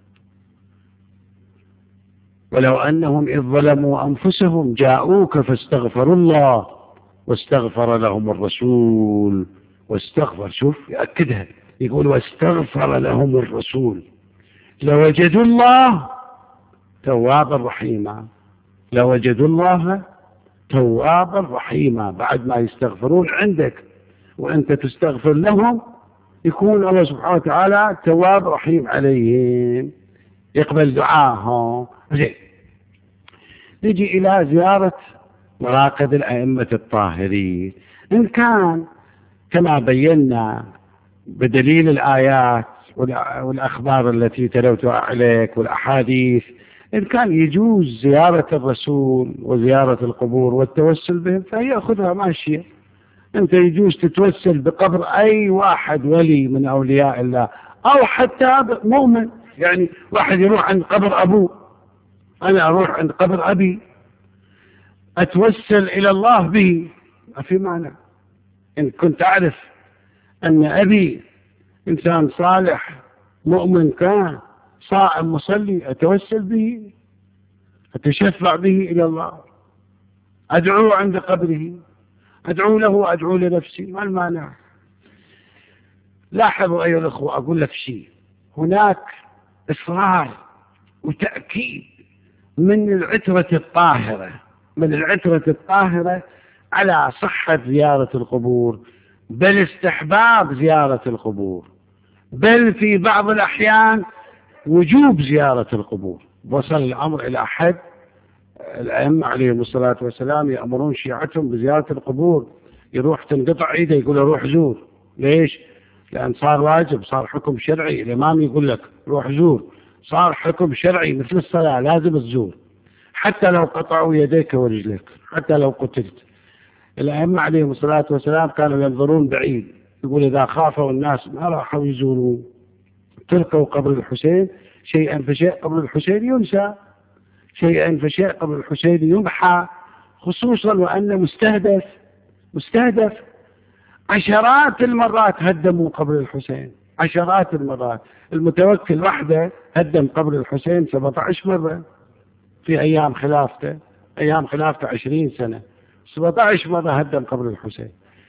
ولو أنهم إذ ظلموا أنفسهم جاءوك فاستغفروا الله واستغفر لهم الرسول واستغفر، شوف يأكدها، يقول واستغفر لهم الرسول لوجدوا الله توابا رحيما. لوجدوا الله توابا رحيما. بعد ما يستغفرون عندك وأنت تستغفر لهم يكون الله سبحانه وتعالى تواب رحيم عليهم، يقبل دعاهم. زين، نجي إلى زيارة مراقد الأئمة الطاهرين. إن كان كما بينا بدليل الآيات والأخبار التي تلوتها عليك والأحاديث، إن كان يجوز زيارة الرسول وزيارة القبور والتوسل بهم فهي أخذها ماشية. أنت يجوز تتوسل بقبر أي واحد ولي من أولياء الله أو حتى مؤمن. يعني واحد يروح عند قبر أبوه، أنا أروح عند قبر أبي أتوسل إلى الله به، ما في معنى. إن كنت أعرف أن أبي إنسان صالح مؤمن كان صائم مصلي أتوسل به، أتشفع به إلى الله، أدعو عند قبره، أدعو له، أدعو لنفسي، ما المانع؟ لاحظوا أيها الأخوة، أقول لك شيء، هناك إصرار وتأكيد من العترة الطاهرة، من العترة الطاهرة على صحة زيارة القبور، بل استحباب زيارة القبور، بل في بعض الأحيان وجوب زيارة القبور. وصل الأمر إلى حد الأئمة عليهم الصلاة والسلام يأمرون شيعتهم بزيارة القبور، يروح تنقطع عيده يقول روح زور. ليش؟ لأن صار واجب، صار حكم شرعي. الإمام يقول لك روح زور، صار حكم شرعي مثل الصلاة، لازم تزور حتى لو قطعوا يديك ورجلك، حتى لو قتلت. الأئمة عليهم الصلاة والسلام كانوا ينظرون بعيد، يقول إذا خافوا الناس ما راحوا يزورون، تلقوا قبر الحسين شيئا فشيء قبر الحسين ينسى، شيئا فشيء قبر الحسين يمحى، خصوصا وأن مستهدف عشرات المرات هدموا قبر الحسين، عشرات المرات. المتوكل وحده هدم قبر الحسين 17 مرة في أيام خلافته، أيام خلافته 20 سنة، 17 مرة هدم قبر الحسين.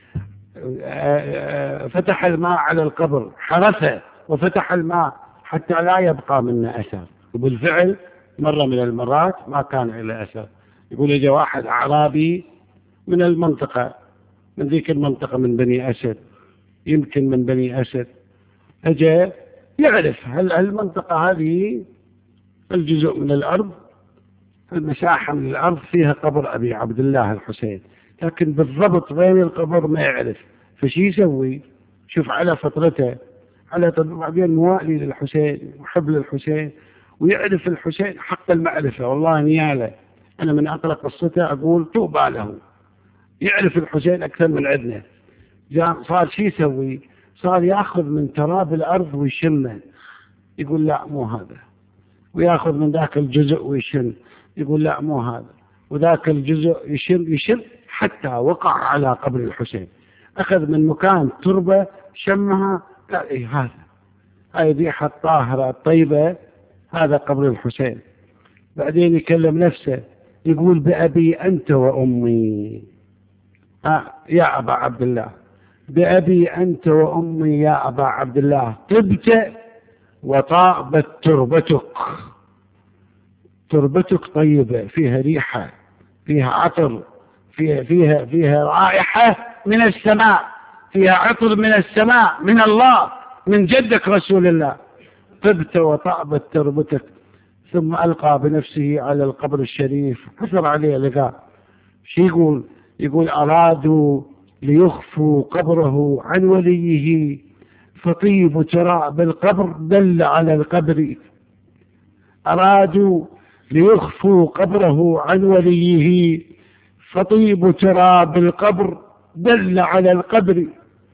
فتح الماء على القبر، حرسه وفتح الماء حتى لا يبقى منه أثر. وبالفعل مرة من المرات ما كان إلا أثر. يقول إجا واحد أعرابي من المنطقة، من ذيك المنطقة، من بني أسد، يمكن من بني أسد، أجا يعرف هل المنطقة هذه الجزء من الأرض، المساحة من الأرض فيها قبر أبي عبد الله الحسين، لكن بالضبط وين القبر ما يعرف. فشي يسوي؟ شوف على فطرته، على بعدين موالي للحسين، محب للحسين، ويعرف الحسين حق المعرفة. والله نياله أنا من أقرأ قصته أقول طوبى له، يعرف الحسين أكثر من عندنا. صار شي يسوي؟ صار يأخذ من تراب الأرض ويشمه، يقول لا مو هذا، ويأخذ من ذاك الجزء ويشم، يقول لا مو هذا، وذاك الجزء يشم حتى وقع على قبر الحسين. أخذ من مكان تربة شمها، قال إيه هذا، هاي ريحة طاهرة طيبة، هذا قبر الحسين. بعدين يكلم نفسه يقول بأبي أنت وأمي يا أبا عبد الله، بأبي أنت وأمي يا أبا عبد الله، طبت وطابت تربتك. تربتك طيبة، فيها ريحة، فيها عطر، فيها رائحة من السماء، فيها عطر من السماء، من الله، من جدك رسول الله. طبت وطابت تربتك. ثم ألقى بنفسه على القبر الشريف، حصل عليه لقاء. شي يقول؟ يقول أرادوا ليخفوا قبره عن وليه، فطيب تراب القبر دل على القبر. أرادوا ليخفوا قبره عن وليه، فطيب تراب القبر دل على القبر.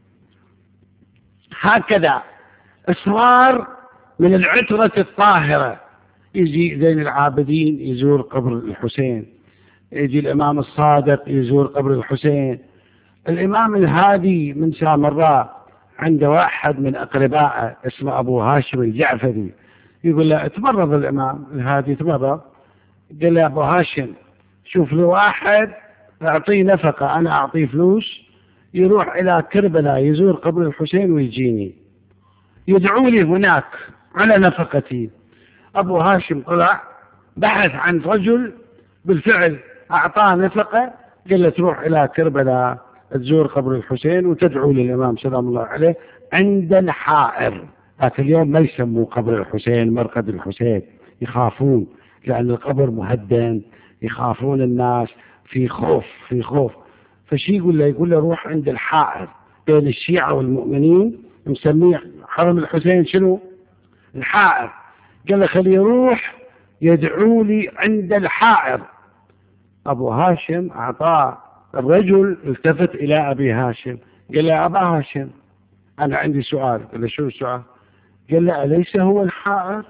هكذا إصرار من العترة الطاهرة. يجي زين العابدين يزور قبر الحسين، يجي الإمام الصادق يزور قبر الحسين، الإمام الهادي من سامراء عنده واحد من أقربائه اسمه أبو هاشم الجعفري، يقول له تمرض الإمام الهادي، تمرض. قال له أبو هاشم شوف له واحد أعطيه نفقة، أنا أعطيه فلوس، يروح إلى كربلاء يزور قبر الحسين ويجيني يدعو لي هناك على نفقتي. أبو هاشم طلع بحث عن رجل بالفعل أعطاه نفقة، قال له تروح إلى كربلاء تزور قبر الحسين وتدعو للإمام سلام الله عليه عند الحائر. لكن اليوم ما يسموا قبر الحسين مرقد الحسين، يخافون لأن القبر مهدم، يخافون الناس، في خوف، في خوف. فشي يقول له؟ يقول له روح عند الحائر بين الشيعة والمؤمنين، مسميه حرم الحسين شنو؟ الحائر. قال له خليه يروح يدعو لي عند الحائر. أبو هاشم أعطاه الرجل، التفت إلى أبي هاشم قال له أبا هاشم أنا عندي سؤال. قال له شو السؤال؟ قال له أليس هو الحائر؟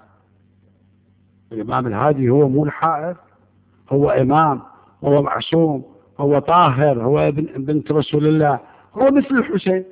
الإمام الهادي هو مو الحائر؟ هو إمام، هو معصوم، هو طاهر، هو ابن بنت رسول الله، هو مثل الحسين،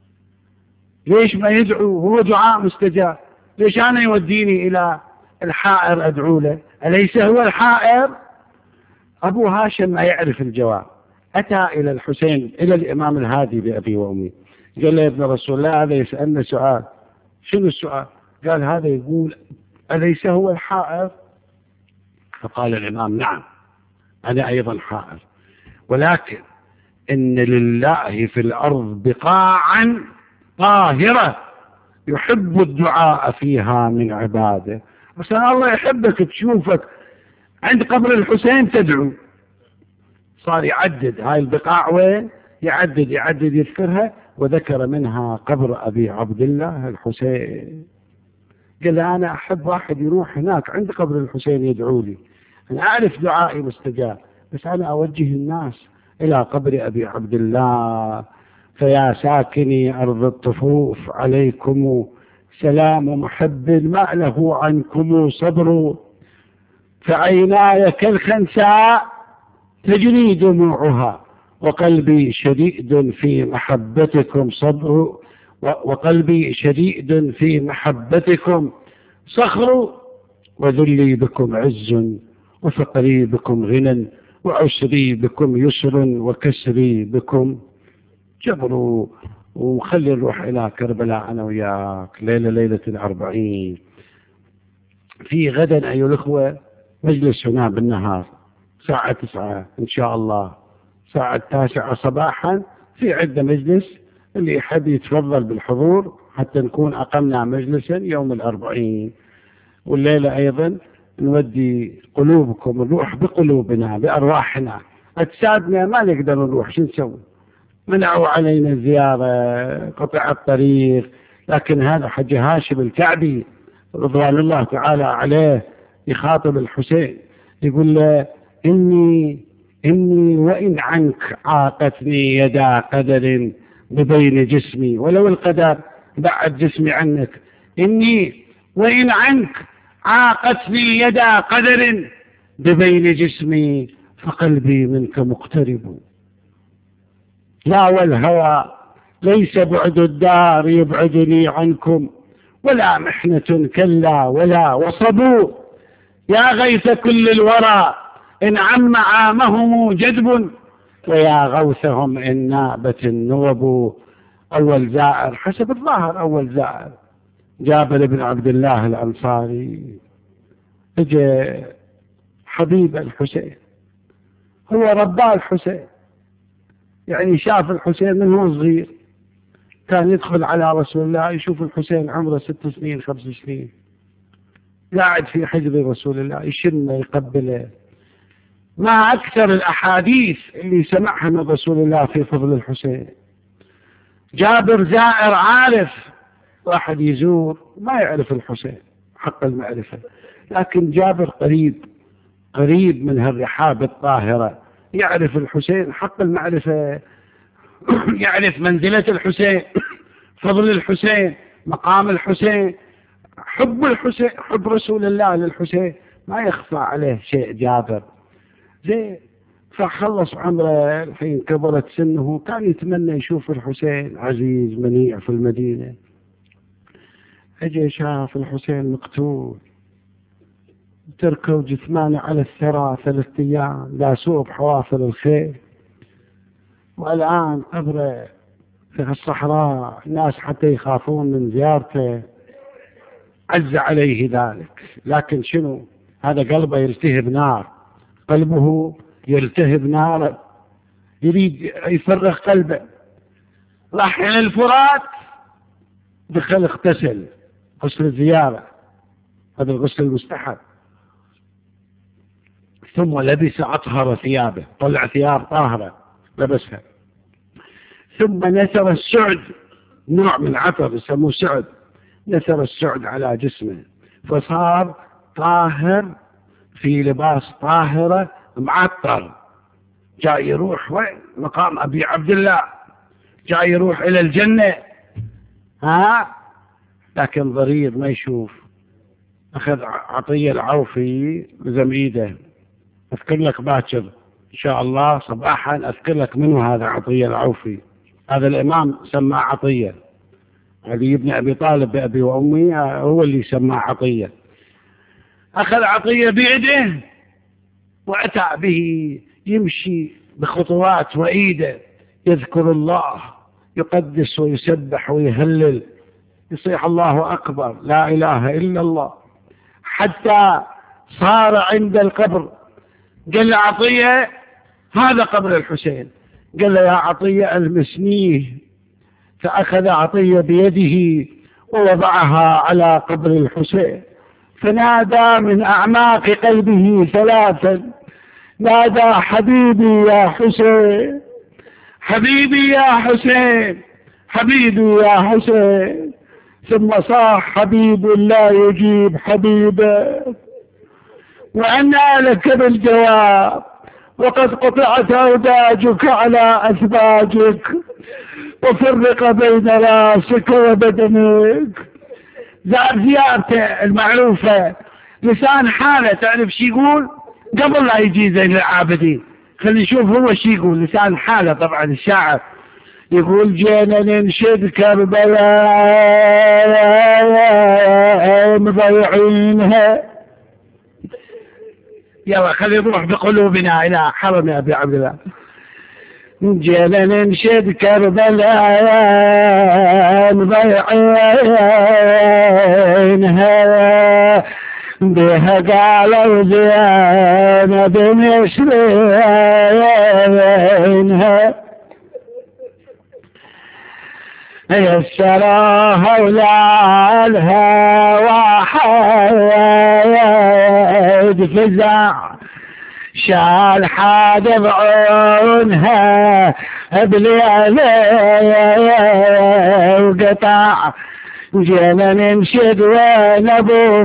ليش ما يدعو؟ هو دعاء مستجاب، ليش أنا يوديني إلى الحائر أدعو له؟ أليس هو الحائر؟ أبو هاشم ما يعرف الجواب، أتى إلى الحسين، إلى الإمام الهادي بأبي وأمي، قال له يا ابن رسول الله هذا يسألنا سؤال. شنو السؤال؟ قال هذا يقول أليس هو الحائر؟ فقال الإمام نعم أنا أيضا حائر، ولكن إن لله في الأرض بقاعا طاهرة يحب الدعاء فيها من عباده. بس الله يحبك تشوفك عند قبر الحسين تدعو. صار يعدد هاي البقاع وين، يعدد يذكرها، وذكر منها قبر أبي عبد الله الحسين. قال أنا أحب واحد يروح هناك عند قبر الحسين يدعو لي، أنا أعرف دعائي مستجاب، بس أنا أوجه الناس إلى قبر أبي عبد الله. فيا ساكني أرض الطفوف عليكم سلام محب ما له عنكم صبر، فعيناي كالخنساء تجري دموعها وقلبي شديد في محبتكم صبر، وقلبي شديد في محبتكم صخر، وذلي بكم عز، وفقري بكم غنى، وعسري بكم يسر، وكسري بكم جبر. وخلي نروح إلى كربلاء أنا وياك ليلة 40. في غدا أيها الأخوة مجلس هنا بالنهار الساعة 9 إن شاء الله، الساعة 9 صباحا في عدة مجلس، اللي يحب يتفضل بالحضور حتى نكون أقمنا مجلسا يوم 40. والليلة أيضا نودي قلوبكم، نروح بقلوبنا بأرواحنا، أجسادنا ما نقدر نروح، شو نسوي؟ منعوا علينا زيارة، قطع الطريق. لكن هذا حج هاشم الكعبي رضوان الله تعالى عليه يخاطب الحسين يقول له: إني وإن عنك عاقتني يدا قدر ببين جسمي، ولو القدر بعد جسمي عنك، إني وإن عنك عاقتني يدا قدر ببين جسمي، فقلبي منك مقترب. لا والهوى ليس بعد الدار يبعدني عنكم، ولا محنة كلا ولا وصبوا، يا غيث كل الورى إن عم عامهم جدب، ويا غوثهم إن نابت النوب. أول زائر حسب الظاهر، أول زائر جابر بن عبد الله الأنصاري، اجى حبيب الحسين، هو رباه الحسين، يعني شاف الحسين من هو صغير، كان يدخل على رسول الله يشوف الحسين عمره 6 سنين 5 سنين، قاعد في حجر رسول الله يشنه يقبله. ما أكثر الأحاديث اللي سمعها من رسول الله في فضل الحسين. جابر زائر عارف، واحد يزور ما يعرف الحسين حق المعرفة، لكن جابر قريب من هالرحاب الطاهرة، يعرف الحسين حق المعرفة، يعرف منزلة الحسين، فضل الحسين، مقام الحسين، حب الحسين، حب رسول الله للحسين، ما يخفى عليه شيء جابر. زين، فخلص عمره الحين كبرت سنه، كان يتمنى يشوف الحسين عزيز منيع في المدينة. اجى شاف الحسين مقتول، تركوا جثمانه على الثرى 3 أيام، داسوه بحوافر الخيل، والآن قبره في الصحراء، الناس حتى يخافون من زيارته. عز عليه ذلك، لكن شنو؟ هذا قلبه يلتهب نار، قلبه يلتهب نار، يريد يفرغ قلبه. راح إلى الفرات، دخل اغتسل غسل الزيارة، هذا الغسل المستحب، ثم لبس أطهر ثيابه، طلع ثياب طاهرة لبسها، ثم نثر السعد، نوع من عطر يسموه سعد، نثر السعد على جسمه، فصار طاهر في لباس طاهرة معطر. جاي يروح وين؟ مقام أبي عبد الله، جاي يروح إلى الجنة، لكن ضرير ما يشوف. أخذ عطية العوفي بزميده، أذكر لك باكر إن شاء الله صباحا، أذكر لك منه هذا عطية العوفي. هذا الإمام سماه عطية، علي بن أبي طالب بأبي وأمي هو اللي سماه عطية. أخذ عطية بيده وأتى به، يمشي بخطوات وإيده، يذكر الله، يقدس ويسبح ويهلل، يصيح الله أكبر، لا إله إلا الله، حتى صار عند القبر. قال له عطية هذا قبر الحسين، قال له يا عطية المسنيه، فأخذ عطية بيده ووضعها على قبر الحسين، فنادى من أعماق قلبه 3، نادى حبيبي يا حسين، حبيبي يا حسين، حبيبي يا حسين، ثم صاح حبيب لا يجيب حبيبه، وأنى لك بالجواب، وقد قطعت أوداجك على أثباجك، وفرق بين راسك وبدنك. زيارته المعروفة، لسان حاله تعرف شي يقول قبل لا يجي زين العابدين، خلي يشوف هو شي يقول لسان حاله. طبعا الشاعر يقول جينا ننشد كربلاء مضيعينها. يلا خلي نروح بقلوبنا إلى حرم أبي عبد الله. جينا ننشد كربلاء مضيعينها بها قالوا زينب نشرينها يسراها ولا الهوى حيد فزع شال حاد بعونها بليالي وقطع. جينا ننشد وين ابو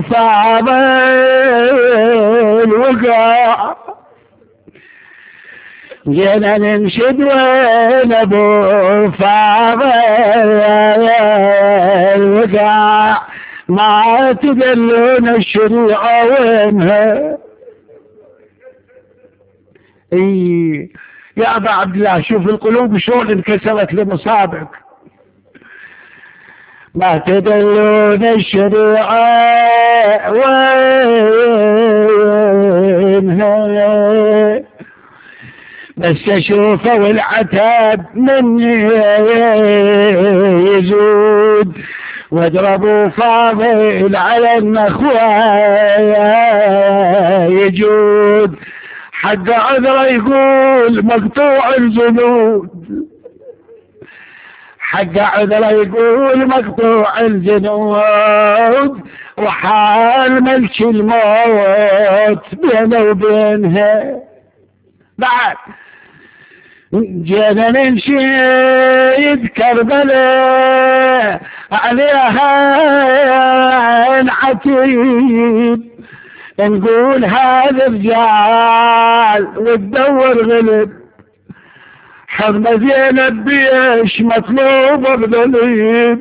فاضل وقع. جينا ننشد وين ابو فاضل وقع ما تدلون الشريعة وينها. اي يا ابا عبد الله شوف القلوب شلون انكسرت لمصابك. ما تدلون الشريعة وينها بس اشوفه والعتاب مني يزود واضربوا فاضل على النخوة يجود. حق عذره يقول مقطوع الجنود. حق عذره يقول مقطوع الجنود وحال ملك الموت بينه وبينها. بعد جينا ننشد كربلاء عليها العتيب نقول هذا رجال وتدور غلب. حرمة زينب بيش مطلوبة بذليب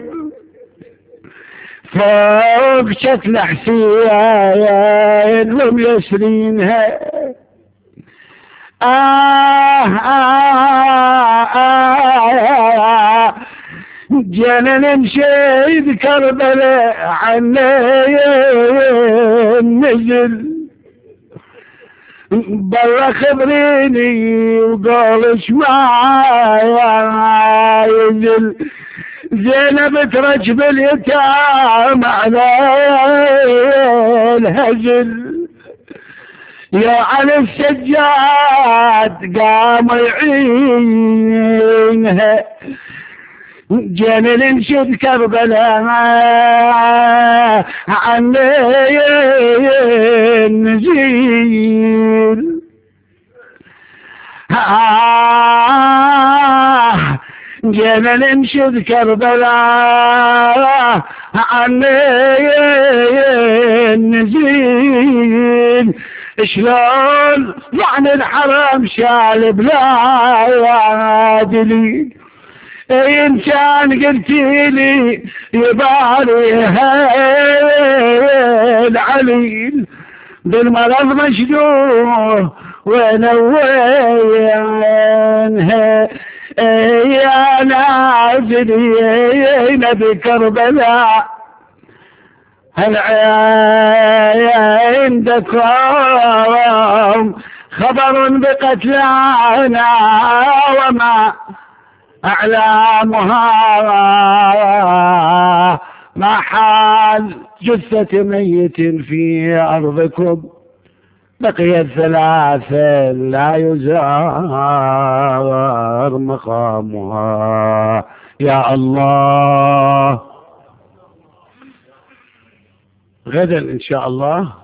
فوق شكل حسين لم يسرينها. جينا ننشد كربلاء عنا نزل بالله خبريني وقالش معايا ينزل. زينب ترجب اليتام على الهجل يا على السجاد قام يعينها. جينا ننشد كربلاء عن النزيل. جينا ننشد كربلاء عن النزيل. شلون يعني الحرم شال بلا دليل. إن كان قلتي لي يباريها العليل بالمرض مشدوه ونوينها. يا نازلين بكربلاء هل عندكم خبر بقتلانا وما أعلامها ما حال جثة ميت في أرضكم بقيت ثلاثة لا يزار مقامها. يا الله غدا إن شاء الله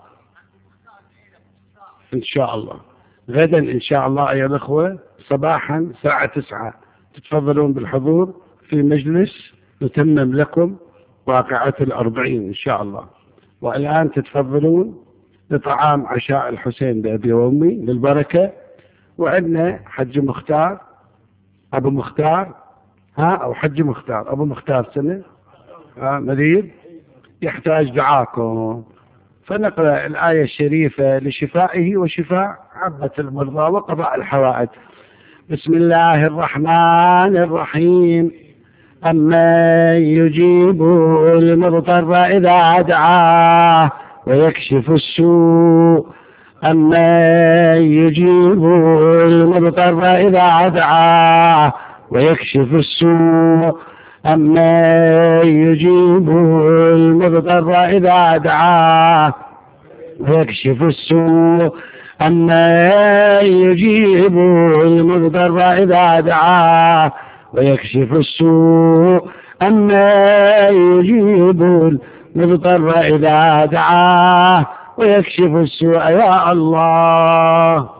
غدا إن شاء الله أيها الأخوة صباحا الساعة 9 تتفضلون بالحضور في مجلس نتمم لكم واقعة 40 إن شاء الله. والآن تتفضلون لطعام عشاء الحسين بأبي وأمي للبركة. وعندنا حج مختار أبو مختار أو حج مختار أبو مختار سنة مريض يحتاج دعاكم فنقرأ الآية الشريفة لشفائه وشفاء عامة المرضى وقضاء الحوائج. بسم الله الرحمن الرحيم. أمن يجيب المضطر إذا دعاه ويكشف السوء. أمن يجيب المضطر إذا دعاه ويكشف السوء. أمن يجيب المضطر إذا دعاه ويكشف السوء. أمن يجيب المضطر إذا دعاه ويكشف السوء. أمن يجيب المضطر إذا دعاه ويكشف السوء. يا الله.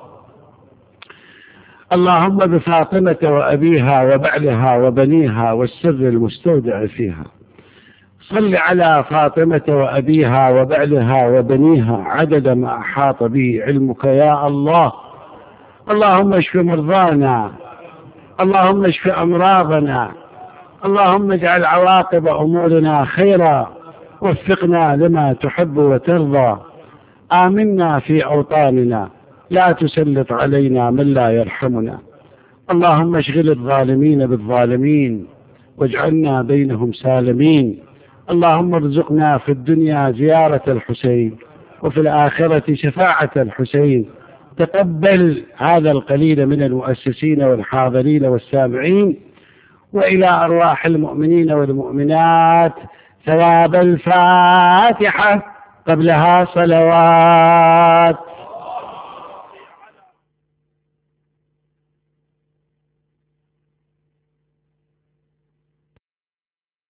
اللهم بفاطمة وأبيها وبعلها وبنيها والسر المستودع فيها، صل على فاطمة وأبيها وبعلها وبنيها عدد ما أحاط به علمك يا الله. اللهم اشف مرضانا، اللهم اشف أمراضنا، اللهم اجعل عواقب أمورنا خيرا، وفقنا لما تحب وترضى. آمنا في أوطاننا، لا تسلط علينا من لا يرحمنا. اللهم اشغل الظالمين بالظالمين واجعلنا بينهم سالمين. اللهم ارزقنا في الدنيا زيارة الحسين وفي الآخرة شفاعة الحسين. تقبل هذا القليل من المؤسسين والحاضرين والسامعين، وإلى أرواح المؤمنين والمؤمنات ثواب الفاتحة قبلها صلوات.